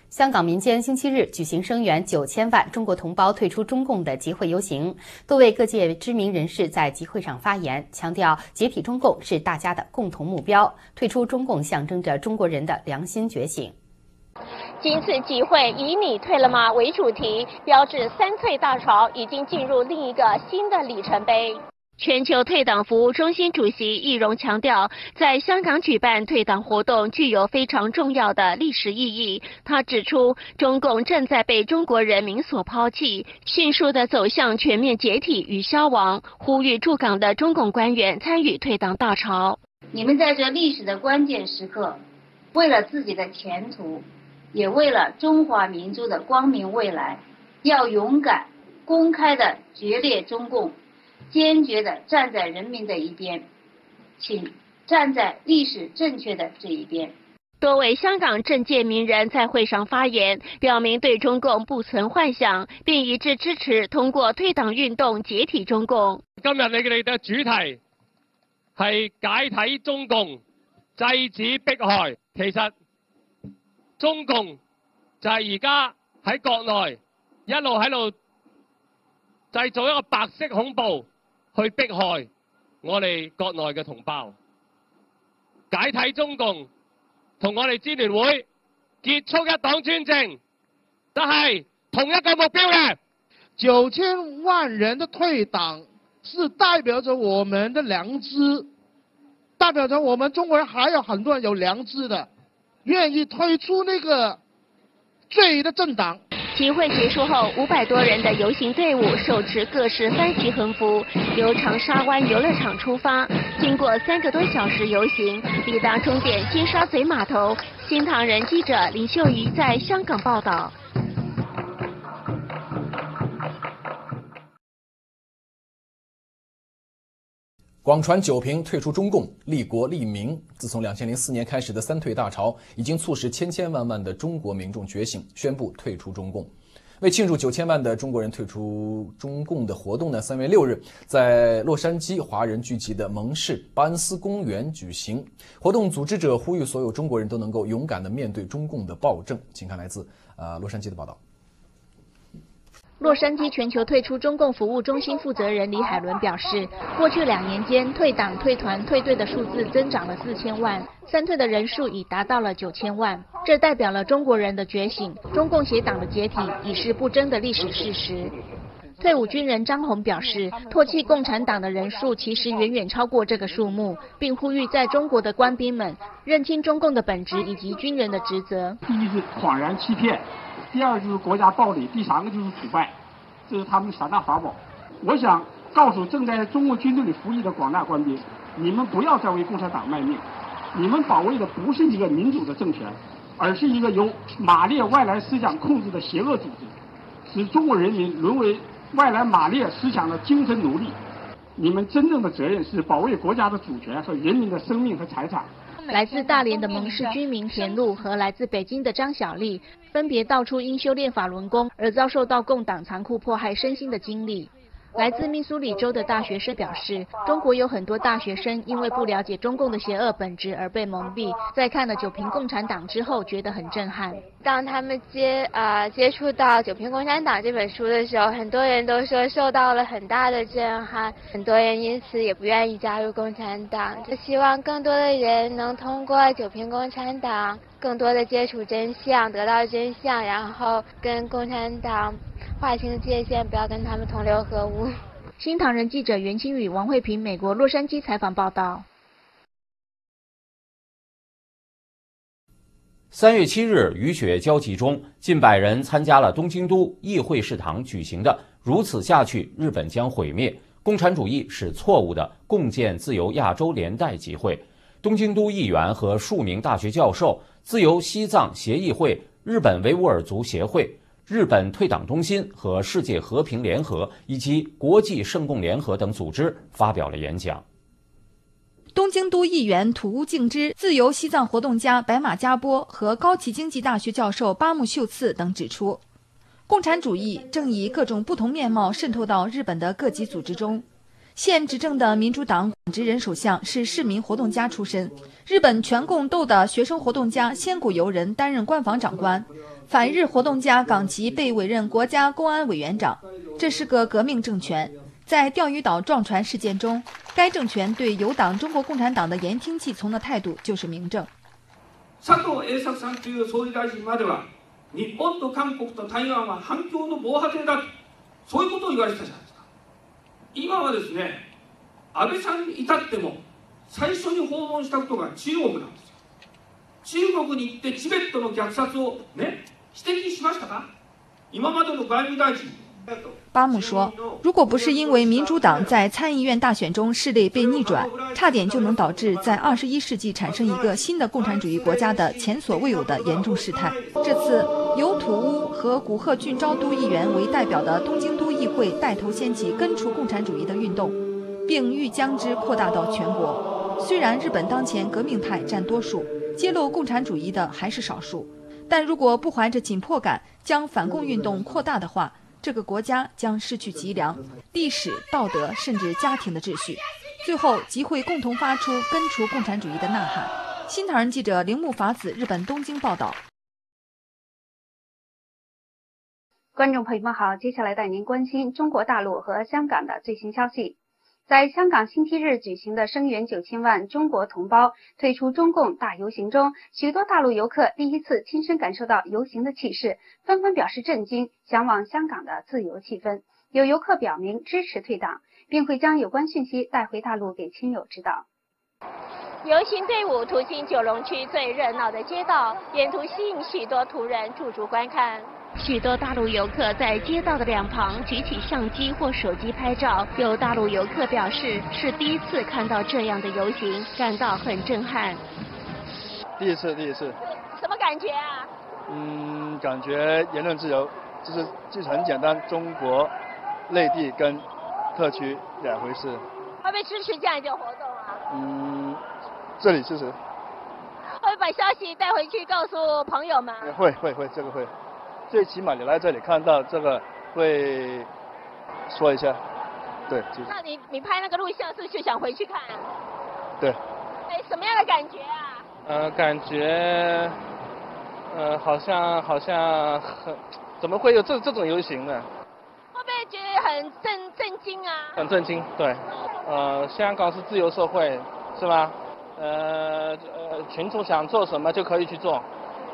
香港民间星期日举行声援9000万中国同胞退出中共的集会游行，多位各界知名人士在集会上发言，强调解体中共是大家的共同目标，退出中共象征着中国人的良心觉醒。 今次集会以"你退了吗"为主题，标志3退大潮已经进入另一个新的里程碑。全球退党服务中心主席易荣强调，在香港举办退党活动具有非常重要的历史意义。他指出，中共正在被中国人民所抛弃，迅速地走向全面解体与消亡，呼吁驻港的中共官员参与退党大潮。 你们在这历史的关键时刻，为了自己的前途，也为了中华民族的光明未来，要勇敢、公开地决裂中共，坚决地站在人民的一边，请站在历史正确的这一边。 多位香港政界名人在会上发言，表明对中共不存幻想，并一致支持通過退黨運動解體中共。 今日你哋嘅主題係解體中共，制止迫害。其實中共就係而家喺國內一路喺度製造一個白色恐怖，去迫害我哋國內嘅同胞。解體中共同我哋支聯會結束一黨專政，都係同一個目標嘅。 9000萬人的退黨是代表着我們的良知，代表着我們中國人還有很多人有良知的，願意退出那個罪的政黨。 集會結束後，500多人的遊行隊伍手持各式3旗橫幅，由長沙灣遊樂場出發，經過3個多小時遊行，抵達終點尖沙咀碼頭。新唐人記者林秀儀在香港報道。 廣傳九平退出中共，利國利民。自從2004年開始的3退大潮，已經促使千萬萬的中國民眾覺醒，宣布退出中共。為慶祝9000萬的中國人退出中共的活動呢，3月6日在洛杉磯華人聚集的蒙氏巴恩斯公園舉行。活動組織者呼籲所有中國人都能夠勇敢地面對中共的暴政。請看來自洛杉磯的報道。 洛杉磯全球退出中共服務中心負責人李海倫表示，過去2年間，退黨、退團、退隊的數字增長了4000萬，3退的人數已達到了9000萬，這代表了中國人的覺醒，中共邪黨的解體已是不爭的歷史事實。退伍軍人張宏表示，唾棄共產黨的人數其實遠遠超過這個數目，並呼籲在中國的官兵們認清中共的本質以及軍人的職責。 第一是謊然欺騙，第二就是國家暴力，第三個就是腐敗，這是他們3大法寶。我想告訴正在中國軍隊裏服役的廣大官兵，你們不要再為共產黨賣命，你們保衛的不是一個民主的政權，而是一個由馬列外來思想控制的邪惡組織，使中國人民淪為外來馬列思想的精神奴隸。你們真正的責任是保衛國家的主權和人民的生命和財產。 來自大連的蒙氏居民田露和來自北京的張小麗，分別道出因修煉法輪功而遭受到共黨殘酷迫害身心的經歷。來自密蘇里州的大學生表示，中國有很多大學生因為不了解中共的邪惡本質而被蒙蔽，在看了《九平共產黨》之後覺得很震撼。 當他們接觸到《九平共產黨》這本書的時候，很多人都說受到了很大的震撼，很多人因此也不願意加入共產黨。就希望更多的人能通過《九平共產黨》更多的接觸真相，得到真相，然後跟共產黨劃清界限，不要跟他們同流合污。 新唐人記者袁清宇、王慧平，美國洛杉磯採訪報道。 3月7日，雨雪交集中，近100人參加了東京都議會食堂舉行的"如此下去，日本將毀滅，共產主義是錯誤的共建自由亞洲連帶集會"。東京都議員和數名大學教授、自由西藏協議會、日本維吾爾族協會、日本退黨中心和世界和平聯合以及國際聖共聯合等組織發表了演講。 東京都議員土屋敬之、自由西藏活動家白馬加波和高崎經濟大學教授八木秀次等指出，共產主義正以各種不同面貌滲透到日本的各級組織中。 现执政的民主党管职人首相是市民活动家出身。日本全共斗的学生活动家仙谷由人担任官房长官，反日活动家冈崎被委任国家公安委员长。这是个革命政权。在钓鱼岛撞船事件中，该政权对友党中国共产党的言听计从的态度就是明证。 佐藤栄作さんという総理大臣までは日本と韓国と台湾は反共の防波堤だ、そういうことを言われてたじゃないですか。今はですね、安倍さんに至っても最初に訪問したことが中国なんですよ。中国に行ってチベットの虐殺をね指摘しましたか？今までの外務大臣。 巴木说，如果不是因为民主党在参议院大选中势力被逆转，差点就能导致在21世纪产生一个新的共产主义国家的前所未有的严重事态。这次由土屋和古贺俊昭都议员为代表的东京都议会带头掀起根除共产主义的运动，并欲将之扩大到全国。虽然日本当前革命派占多数，揭露共产主义的还是少数，但如果不怀着紧迫感将反共运动扩大的话，这个国家将失去脊梁、历史、道德甚至家庭的秩序，最后集会共同发出根除共产主义的呐喊。新唐人记者铃木法子日本东京报道。 观众朋友们好，接下来带您关心中国大陆和香港的最新消息。在香港星期日举行的声援9000万中国同胞退出中共大游行中，许多大陆游客第一次亲身感受到游行的气势，纷纷表示震惊，向往香港的自由气氛。有游客表明支持退党，并会将有关讯息带回大陆给亲友知道。 游行队伍途经九龙区最热闹的街道，沿途吸引许多途人驻足观看。许多大陆游客在街道的两旁举起相机或手机拍照，有大陆游客表示是第一次看到这样的游行，感到很震撼。 第一次。 什么感觉啊？ 感觉言论自由就是很简单，中国内地跟特区两回事。 会不会支持这样一个活动啊？ 这里支持。 会把消息带回去告诉朋友吗？ 会，这个会。最起码你来这里看到这个会说一下，对。 那你拍那个录像是不是就想回去看啊？ 对。 什么样的感觉啊？ 感觉好像很，怎么会有这种游行呢？ 会不会觉得很震惊啊？ 很震惊，对。香港是自由社会，是吧？群众想做什么就可以去做，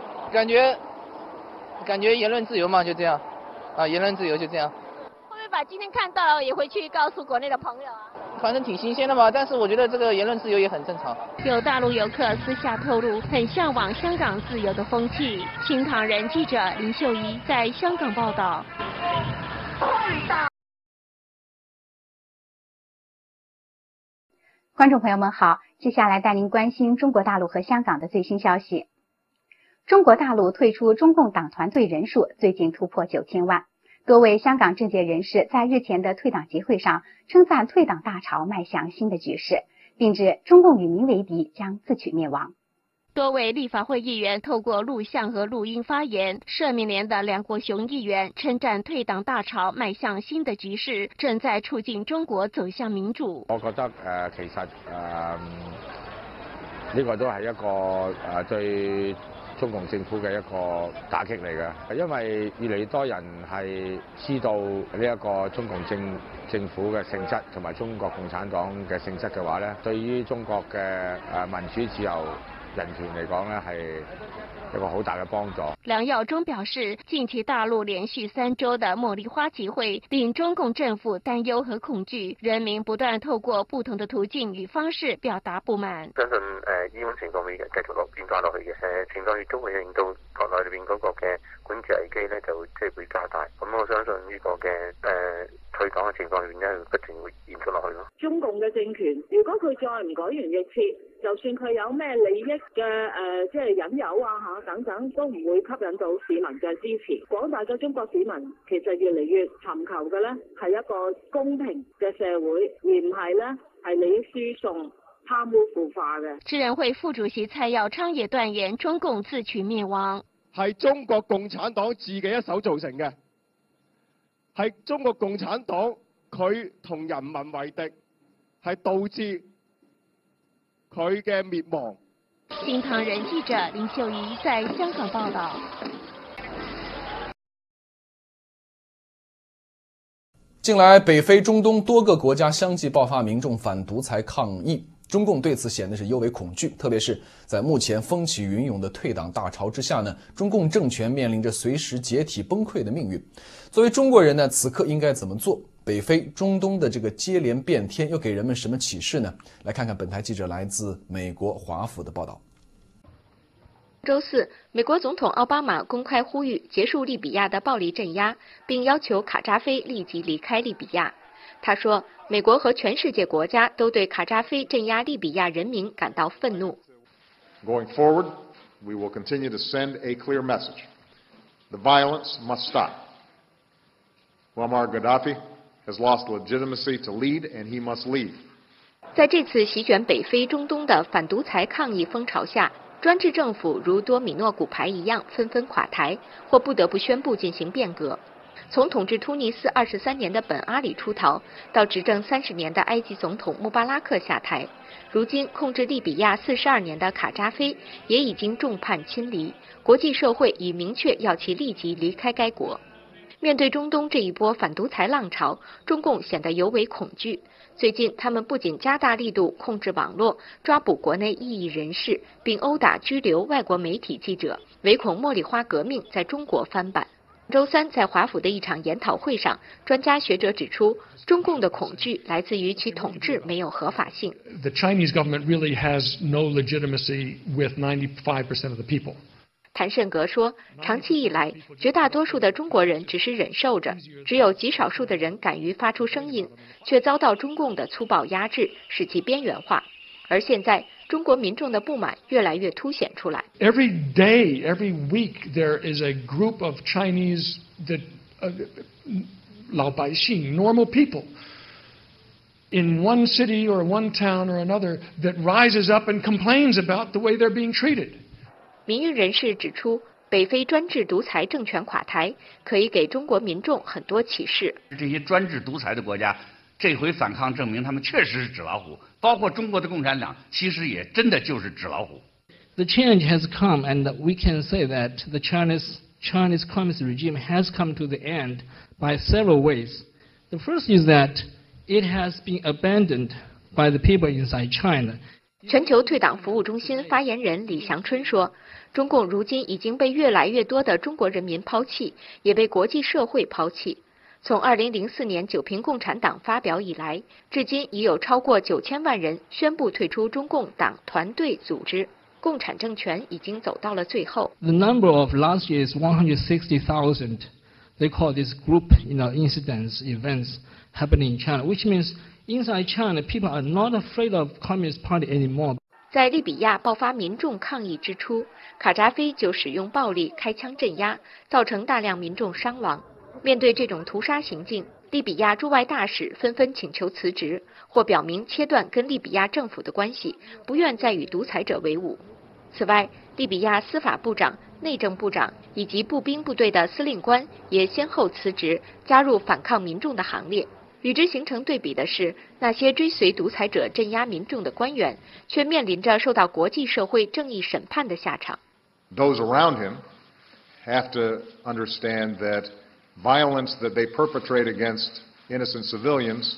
感觉言论自由嘛，就这样，言论自由就这样。 会不会把今天看到也回去告诉国内的朋友啊？ 反正挺新鲜的嘛，但是我觉得这个言论自由也很正常。 有大陆游客私下透露，很向往香港自由的风气。新唐人记者林秀仪在香港报道。 观众朋友们好，接下来带您关心中国大陆和香港的最新消息。中国大陆退出中共党团队人数最近突破9000万，多位香港政界人士在日前的退党集会上称赞退党大潮迈向新的局势，并指中共与民为敌将自取灭亡。 多位立法会议员透过录像和录音發言，社民連的梁國雄議員稱讚退黨大潮邁向新的局勢，正在促進中國走向民主。 我覺得其實呢個都係一個對中共政府嘅一個打擊嚟嘅，因為越嚟越多人係知道呢一個中共政府嘅性質同埋中國共產黨嘅性質嘅話咧，對於中國嘅民主自由人權嚟講咧係一個好大嘅幫助。 梁耀忠表示，近期大陸連續3週的茉莉花集會令中共政府擔憂和恐懼，人民不斷透過不同的途徑與方式表達不滿。 相信呢種情況會繼續變化落去嘅，情況亦都會令到國內裏邊嗰個嘅管治危機咧就即係會加大。咁我相信呢個嘅退黨嘅情況原因會不斷會延續落去咯。 中共嘅政權，如果佢再唔改弦易轍，就算佢有咩利益嘅即係引誘啊等等，都唔會吸引到市民嘅支持。廣大嘅中國市民其實越嚟越尋求嘅咧係一個公平嘅社會，而唔係咧係利益輸送、貪污腐化嘅。 支聯會副主席蔡耀昌也斷言中共自取滅亡， 係中國共產黨自己一手造成嘅，係中國共產黨佢同人民為敵， 係導致佢嘅滅亡。 新唐人記者林秀儀在香港報道。 近来，北非、中东多个国家相继爆发民众反独裁抗议，中共对此显得是尤为恐惧。特别是在目前风起云涌的退党大潮之下呢，中共政权面临着随时解体崩溃的命运。作为中国人呢，此刻应该怎么做？北非、中东的这个接连变天又给人们什么启示呢？来看看本台记者来自美国华府的报道。 周四，美国总统奥巴马公开呼吁结束利比亚的暴力镇压，并要求卡扎菲立即离开利比亚。他说，美国和全世界国家都对卡扎菲镇压利比亚人民感到愤怒。 Going forward, we will continue to send a clear message. The violence must stop. Muammar Gaddafi has lost legitimacy to lead, and he must leave. 在这次席卷北非、中东的反独裁抗议风潮下，专制政府如多米诺骨牌一样纷纷垮台，或不得不宣布进行变革。从统治突尼斯23年的本阿里出逃，到执政30年的埃及总统穆巴拉克下台，如今控制利比亚42年的卡扎菲也已经众叛亲离，国际社会已明确要其立即离开该国。面对中东这一波反独裁浪潮，中共显得尤为恐惧。最近，他们不仅加大力度控制网络，抓捕国内异议人士，并殴打拘留外国媒体记者，唯恐茉莉花革命在中国翻版。周三，在华府的一场研讨会上，专家学者指出，中共的恐惧来自于其统治没有合法性。 The Chinese government really has no legitimacy with 95% of the people. 谭慎格说，长期以来，绝大多数的中国人只是忍受着，只有极少数的人敢于发出声音，却遭到中共的粗暴压制，使其边缘化。而现在，中国民众的不满越来越凸显出来。 Every day, every week, there is a group of Chinese 老百姓 normal people in one city or one town or another that rises up and complains about the way they're being treated. 民运人士指出，北非专制独裁政权垮台，可以给中国民众很多启示。 这些专制独裁的国家，这回反抗证明他们确实是纸老虎，包括中国的共产党，其实也真的就是纸老虎。 The change has come, and we can say that the Chinese communist regime has come to the end by several ways. The first is that it has been abandoned by the people inside China. 全球退党服务中心发言人李祥春说，中共如今已经被越来越多的中国人民抛弃，也被国际社会抛弃。从2004年九平共产党发表以来，至今已有超过9000万人宣布退出中共党团队组织，共产政权已经走到了最后。 The number of last year's 160,000, they call this group, incidents, events happening in China, which means inside China, people are not afraid of Communist Party anymore. 在利比亚爆发民众抗议之初，卡扎菲就使用暴力开枪镇压，造成大量民众伤亡。面对这种屠杀行径，利比亚驻外大使纷纷请求辞职，或表明切断跟利比亚政府的关系，不愿再与独裁者为伍。此外，利比亚司法部长、内政部长以及步兵部队的司令官也先后辞职，加入反抗民众的行列。与之形成对比的是，那些追随独裁者镇压民众的官员，却面临着受到国际社会正义审判的下场。 Those around him have to understand that violence that they perpetrate against innocent civilians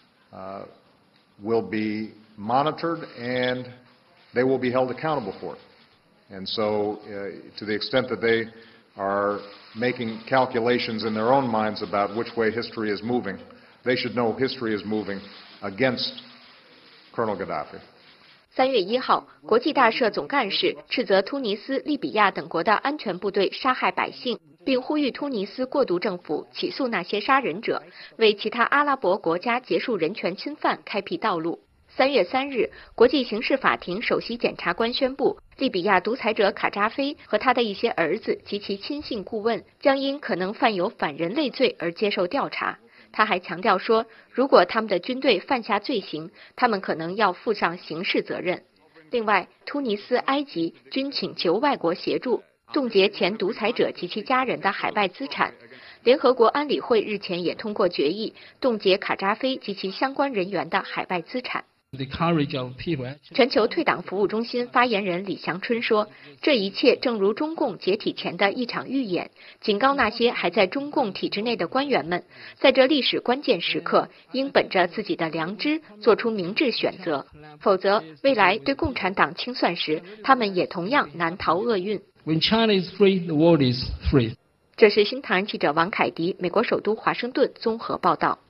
will be monitored and they will be held accountable for it. And so, to the extent that they are making calculations in their own minds about which way history is moving, they should know history is moving against Colonel Gaddafi. 3月1号，国际大赦总干事斥责突尼斯、利比亚等国的安全部队杀害百姓，并呼吁突尼斯过渡政府起诉那些杀人者，为其他阿拉伯国家结束人权侵犯开辟道路。3月3日，国际刑事法庭首席检察官宣布，利比亚独裁者卡扎菲和他的一些儿子及其亲信顾问将因可能犯有反人类罪而接受调查。他还强调说，如果他们的军队犯下罪行，他们可能要负上刑事责任。另外，突尼斯、埃及均请求外国协助冻结前独裁者及其家人的海外资产。 联合国安理会日前也通过决议，冻结卡扎菲及其相关人员的海外资产。全球退党服务中心发言人李祥春说，这一切正如中共解体前的一场预演，警告那些还在中共体制内的官员们，在这历史关键时刻，应本着自己的良知做出明智选择，否则未来对共产党清算时，他们也同样难逃厄运。 When China is free, the world is free. 这是新唐人记者王凯迪美国首都华盛顿综合报道。